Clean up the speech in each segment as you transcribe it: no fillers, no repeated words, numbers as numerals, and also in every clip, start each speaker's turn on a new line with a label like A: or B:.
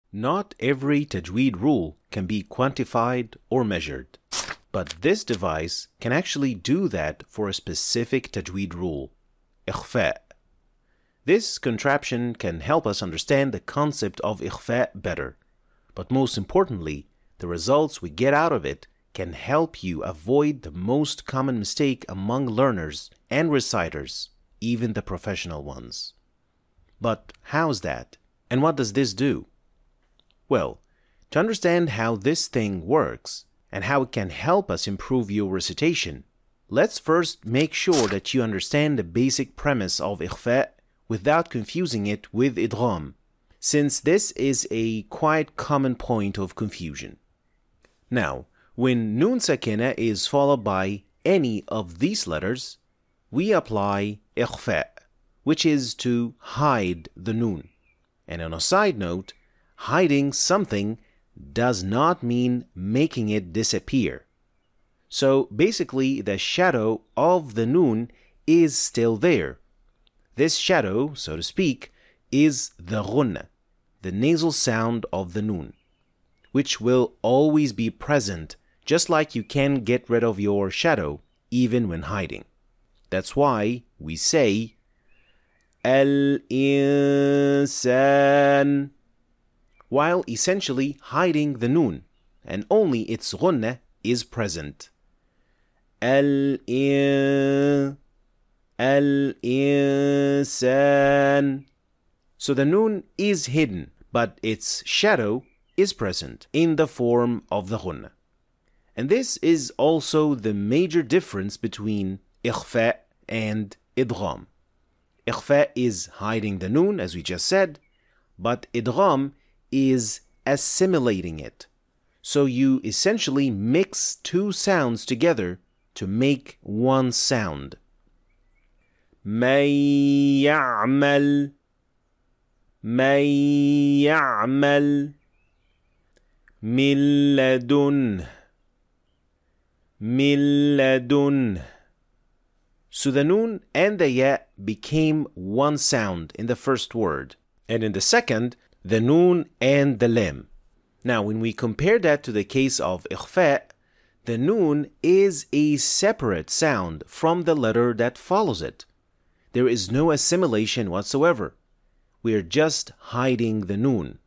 A: Not every tajweed rule can be quantified or measured, but this device can actually do that for a specific tajweed rule, ikhfa. This contraption can help us understand the concept of ikhfa better, but most importantly, the results we get out of it can help you avoid the most common mistake among learners and reciters, even the professional ones. But how's that? And what does this do? Well, to understand how this thing works and how it can help us improve your recitation, let's first make sure that you understand the basic premise of ikhfa without confusing it with idgham, since this is a quite common point of confusion. Now, when nun sakina is followed by any of these letters, we apply ikhfa, which is to hide the nun. And on a side note, hiding something does not mean making it disappear. So basically, the shadow of the nun is still there. This shadow, so to speak, is the ghunna, the nasal sound of the nun, which will always be present, just like you can get rid of your shadow even when hiding. That's why we say al-insan, while essentially hiding the nun, and only its ghunna is present. Al-insan. So the nun is hidden, but its shadow is present in the form of the ghunna. And this is also the major difference between ikhfa and idgham. Ikhfa is hiding the nun, as we just said, but idgham is assimilating it. So you essentially mix two sounds together to make one sound. Man ya'mal, man ya'mal, min ladun, min ladun. So the nun and the ya became one sound in the first word, and in the second, the nun and the lam. Now, when we compare that to the case of ikhfa, the nun is a separate sound from the letter that follows it. There is no assimilation whatsoever. We are just hiding the nun.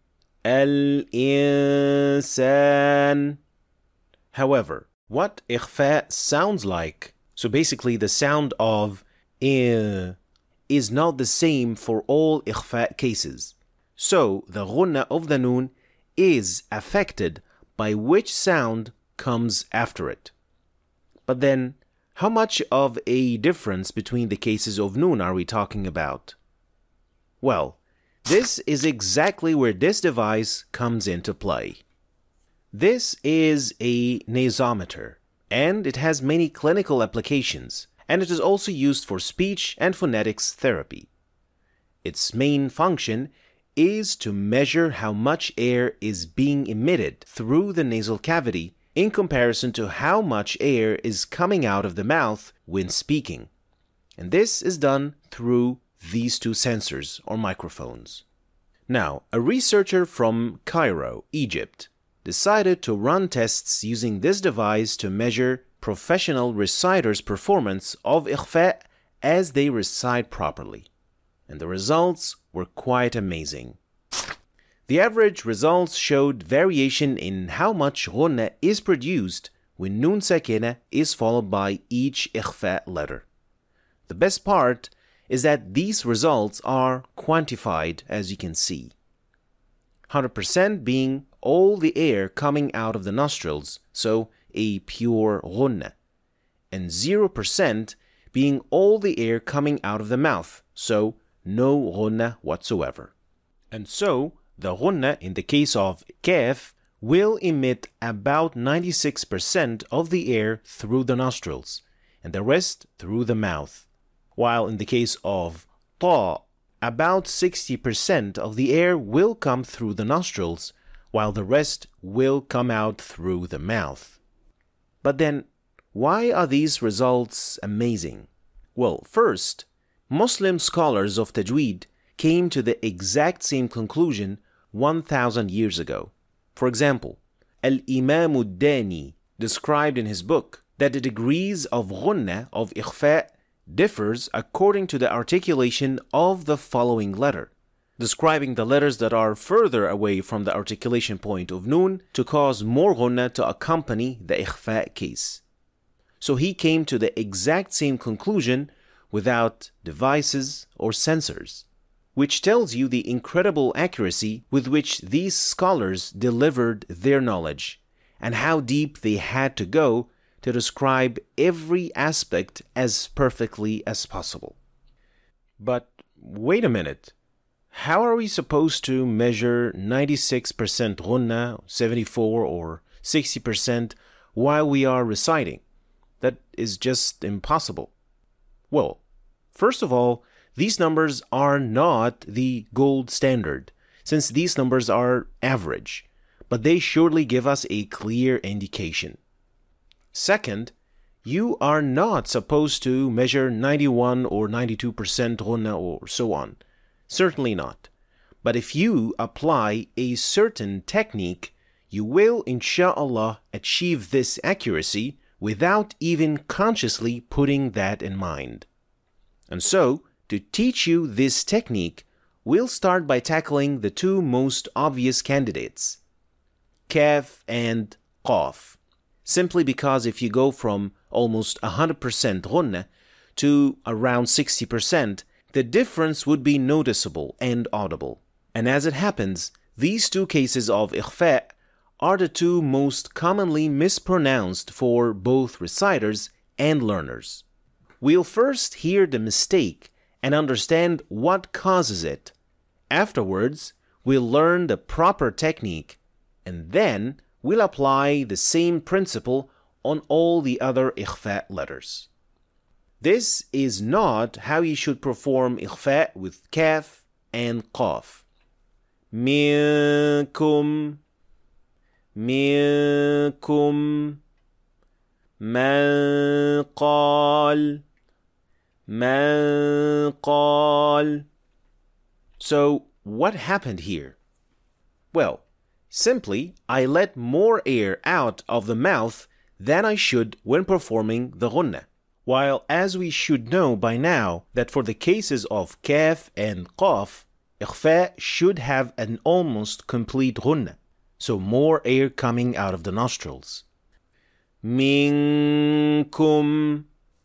A: Al-insan. However, what ikhfa sounds like, so basically the sound of is not the same for all ikhfa cases. So the ghunna of the nun is affected by which sound comes after it. But then, how much of a difference between the cases of nun are we talking about? Well, this is exactly where this device comes into play. This is a nasometer, and it has many clinical applications, and it is also used for speech and phonetics therapy. Its main function is to measure how much air is being emitted through the nasal cavity in comparison to how much air is coming out of the mouth when speaking. And this is done through these two sensors or microphones. Now, a researcher from Cairo, Egypt, decided to run tests using this device to measure professional reciters' performance of ikhfa as they recite properly. And the results were quite amazing. The average results showed variation in how much ghunna is produced when nun sakina is followed by each ikhfa letter. The best part is that these results are quantified, as you can see. 100% being all the air coming out of the nostrils, so a pure ghunna, and 0% being all the air coming out of the mouth, so no ghunna whatsoever. And so, the ghunna in the case of kaf will emit about 96% of the air through the nostrils, and the rest through the mouth. While in the case of ta, about 60% of the air will come through the nostrils, while the rest will come out through the mouth. But then, why are these results amazing? Well, first, Muslim scholars of Tajweed came to the exact same conclusion 1,000 years ago. For example, Al-Imam al-Dani described in his book that the degrees of ghunnah, of ikhfa, differs according to the articulation of the following letter, describing the letters that are further away from the articulation point of nun to cause more ghunnah to accompany the ikhfa case. So he came to the exact same conclusion without devices or sensors, which tells you the incredible accuracy with which these scholars delivered their knowledge and how deep they had to go to describe every aspect as perfectly as possible. But wait a minute. How are we supposed to measure 96% ghunnah, 74 or 60% while we are reciting? That is just impossible. Well, first of all, these numbers are not the gold standard, since these numbers are average, but they surely give us a clear indication. Second, you are not supposed to measure 91 or 92% ghunnah or so on. Certainly not. But if you apply a certain technique, you will, insha'Allah, achieve this accuracy without even consciously putting that in mind. And so, to teach you this technique, we'll start by tackling the two most obvious candidates, kaf and qaf. Simply because if you go from almost 100% ghunnah to around 60%, the difference would be noticeable and audible. And as it happens, these two cases of ikhfa are the two most commonly mispronounced for both reciters and learners. We'll first hear the mistake and understand what causes it. Afterwards, we'll learn the proper technique, and then we'll apply the same principle on all the other ikhfa letters. This is not how you should perform ikhfa with kaf and qaf. Minkum, minkum, man qal, man qal. So what happened here? Well, simply I let more air out of the mouth than I should when performing the ghunnah. While as we should know by now that for the cases of kaf and qaf, ikhfa should have an almost complete ghunnah, so more air coming out of the nostrils. Minkum,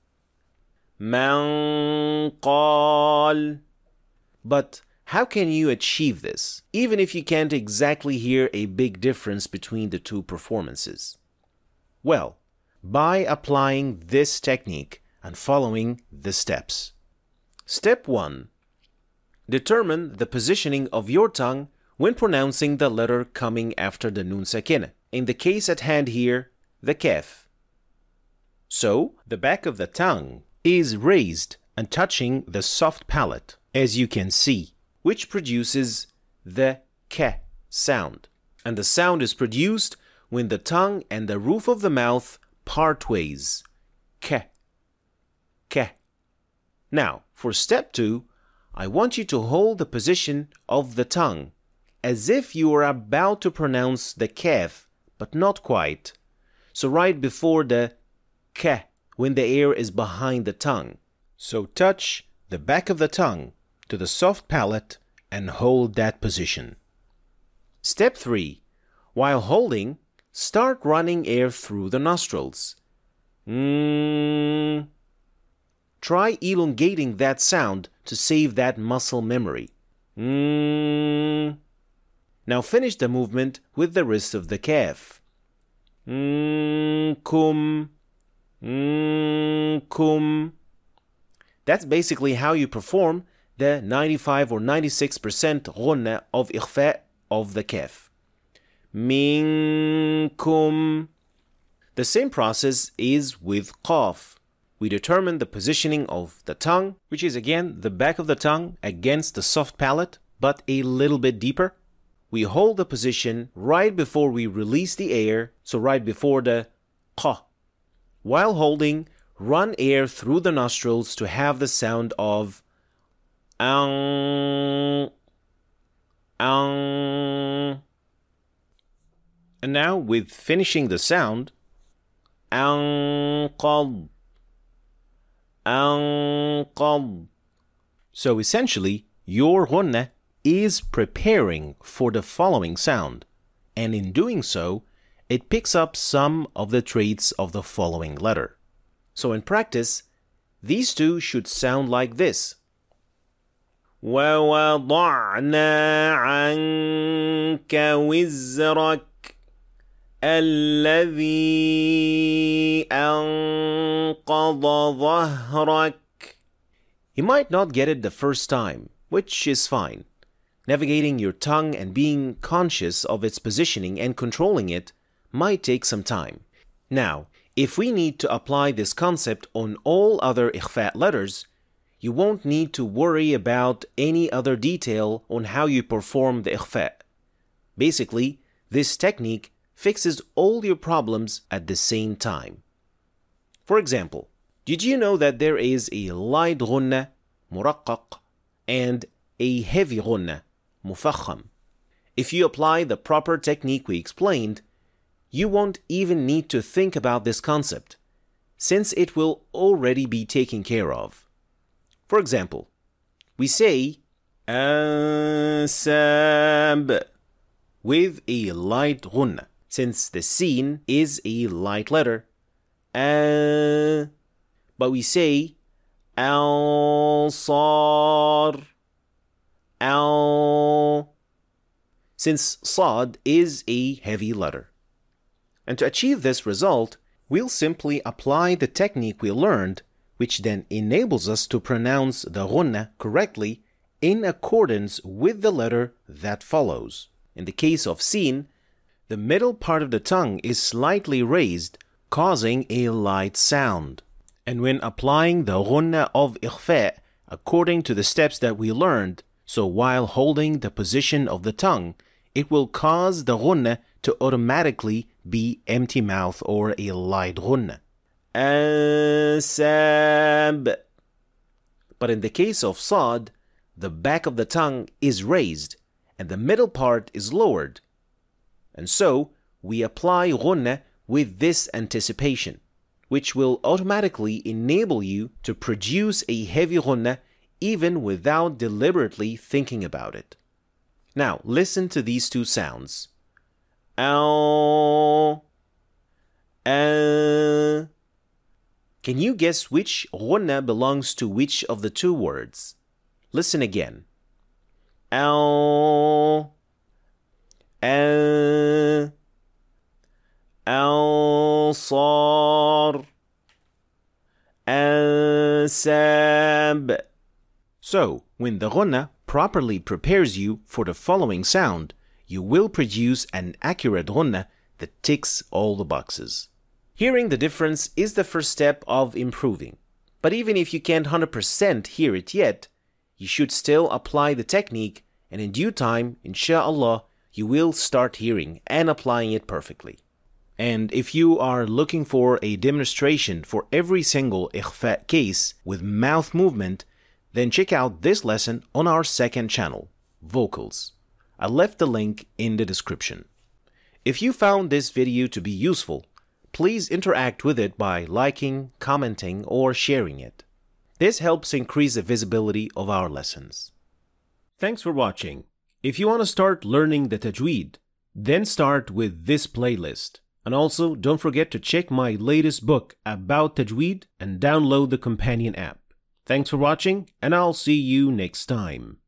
A: man qal. But how can you achieve this, even if you can't exactly hear a big difference between the two performances? Well, by applying this technique and following the steps. Step 1. Determine the positioning of your tongue when pronouncing the letter coming after the nun sakinah. In the case at hand here, the kaf. So, the back of the tongue is raised and touching the soft palate, as you can see, which produces the k sound. And the sound is produced when the tongue and the roof of the mouth part ways. K, k. Now, for step 2, I want you to hold the position of the tongue as if you are about to pronounce the kaf, but not quite. So right before the k, when the air is behind the tongue. So touch the back of the tongue to the soft palate and hold that position. Step 3. While holding, start running air through the nostrils. Try elongating that sound to save that muscle memory. Now finish the movement with the rest of the kaf. Kum, kum. That's basically how you perform the 95 or 96% ghunnah of ikhfa of the kaf. Minkum. The same process is with qaf. We determine the positioning of the tongue, which is again the back of the tongue against the soft palate, but a little bit deeper. We hold the position right before we release the air, so right before the qa. While holding, run air through the nostrils to have the sound of ang. And now with finishing the sound, أنقض. أنقض. So essentially, your غنة is preparing for the following sound, and in doing so, it picks up some of the traits of the following letter. So in practice, these two should sound like this. وَوَضَعْنَا عَنْكَ وِزْرَكَ الَّذِي أَنْقَضَ ظَهْرَكَ. You might not get it the first time, which is fine. Navigating your tongue and being conscious of its positioning and controlling it might take some time. Now, if we need to apply this concept on all other إخفاء letters, you won't need to worry about any other detail on how you perform the إخفاء. Basically, this technique fixes all your problems at the same time. For example, did you know that there is a light غنة مرقق and a heavy غنة مفخم? If you apply the proper technique we explained, you won't even need to think about this concept, since it will already be taken care of. For example, we say أنساب with a light غنة, since the sin is a light letter. But we say أنصار since صاد is a heavy letter. And to achieve this result, we'll simply apply the technique we learned, which then enables us to pronounce the غنة correctly in accordance with the letter that follows. In the case of sin, the middle part of the tongue is slightly raised, causing a light sound. And when applying the غنة of إخفاء according to the steps that we learned, so while holding the position of the tongue, it will cause the غنة to automatically be empty mouth or a light غنة. أنساب. But in the case of صاد, the back of the tongue is raised and the middle part is lowered. And so we apply غنة with this anticipation, which will automatically enable you to produce a heavy غنة even without deliberately thinking about it. Now listen to these two sounds. Can you guess which غنة belongs to which of the two words? Listen again. أنصار أنساب. So, when the غنة properly prepares you for the following sound, you will produce an accurate غنة that ticks all the boxes. Hearing the difference is the first step of improving. But even if you can't 100% hear it yet, you should still apply the technique, and in due time, inshallah, you will start hearing and applying it perfectly. And if you are looking for a demonstration for every single إخفاء case with mouth movement, then check out this lesson on our second channel, Vocals. I left the link in the description. If you found this video to be useful, please interact with it by liking, commenting, or sharing it. This helps increase the visibility of our lessons. Thanks for watching. If you want to start learning the tajweed, then start with this playlist. And also, don't forget to check my latest book about tajweed and download the companion app. Thanks for watching, and I'll see you next time.